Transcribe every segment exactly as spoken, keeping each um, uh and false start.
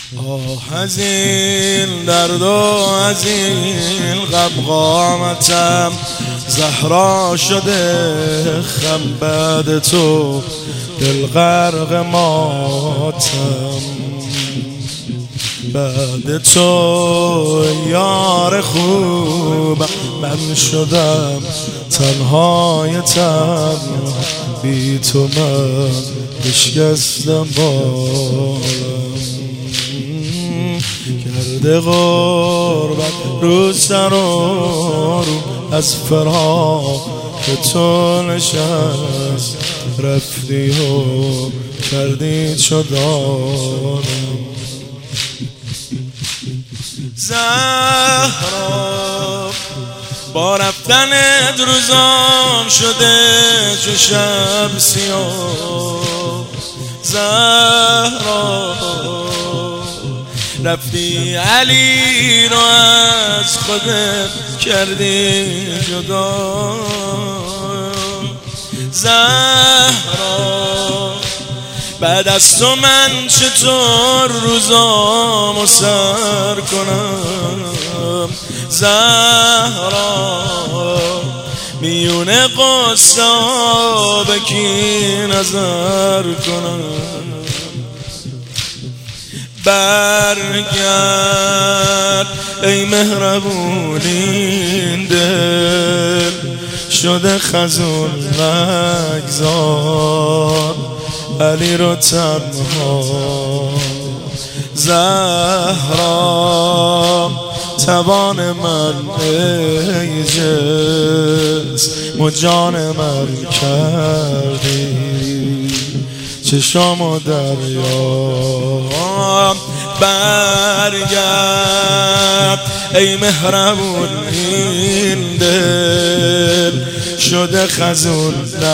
آه از این درد و از این غم قامتم زهرا شده خم بعد تو دل غرق ماتم بعد تو یار خوب من شدم تنهای تنها بی تو من بشکستم بالم کرده غربت رو سر و رو از فراق تو نشست رفتی و کردی چو دارم زهرا با رفتنت روزام شده چو شب سیاه زهرا رفتی علی رو از خودت کردی جدا زهرا بعد از تو من چطور روزامو سر کنم زهرا میونه قصه به کی نظر کنم برگرد ای مهربون این دل شده خزون مگذار علی رو تنها زهرا توان من ای جسم و جان من کردی چشام و دریا برگرد ای مهربون این دل شده خزون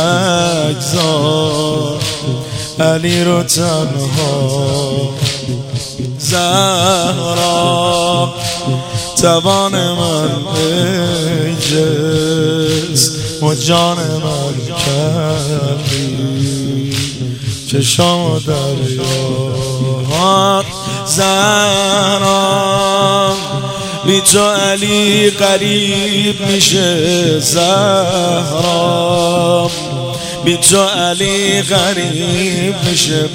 نگذار علی رو تنها زهرا توان من ای جسم و جان من کردی چشام و دریا زهرا بی تو علی غریب میشه زهرا بی تو علی غریب میشه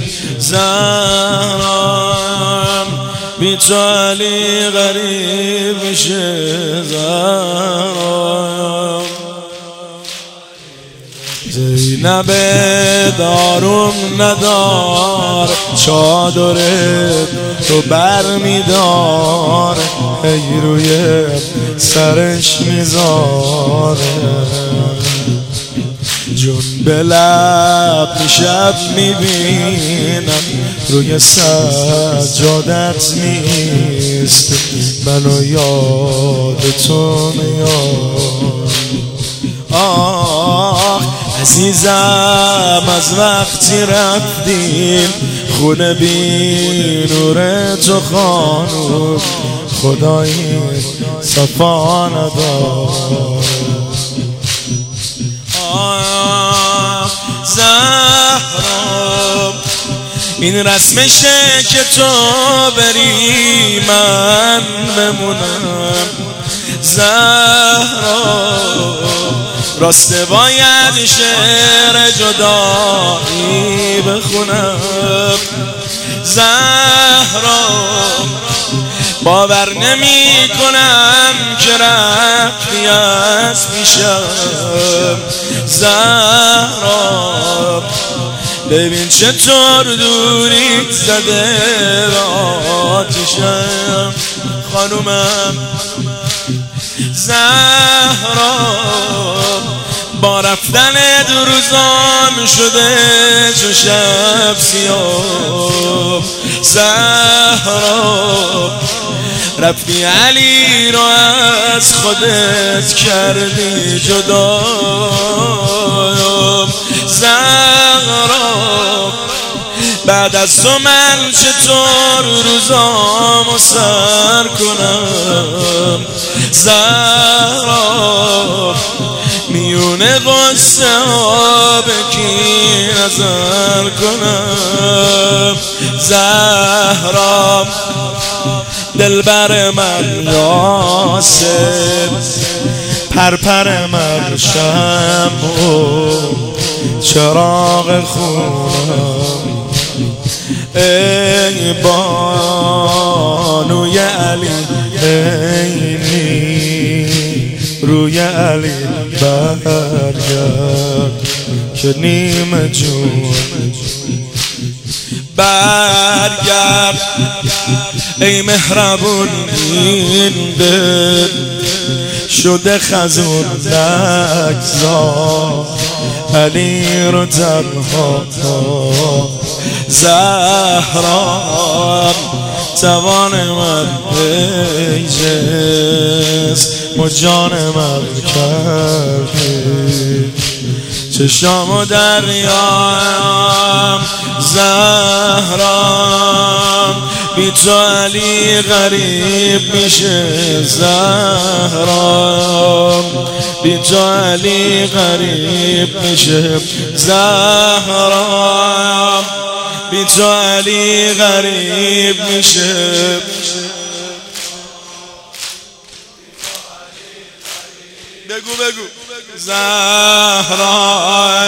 زهرا بی تو علی غریب میشه زهرا زینب داروم ندار چادر تو بر میدار ای روی سرش میذاره جون به لب شب میبینم روی سجادت نیست منو یاد تو میاد آه عزیزم از وقتی رفتیم خونه بی نور تو خانوم خدایی صفا ندار آه زهرا این رسمشه که تو بری من بمونم زهرا راسته باید شعر جدایی بخونم زهرا باور نمی کنم که رفتی از پیشم زهرا ببین چطور دوری زده به آتشم خانومم زهرا با رفتن دو روزام شده چو شب سیاه زهرا رفتی علی رو از خودت کردی جدا زهرا بعد از تو من چطور روزامو سر کنم زهرا میونه غصه ها به کی نظر کنم زهرا دلبر من یاسر پرپر من شمع و چراغ خونم ای بانوی علی اینی روی علی برگرد که نیمه جون برگرد ای مهربون این دل شده خزون نگذار علی رو تنها زهرا توان من ای جسم و جان من کردی چشام و دریام زهرا بی تو علی غریب میشه زهرا بی تو علی غریب میشه زهرا بی تو علی غریب میشه بگو بگو زهرا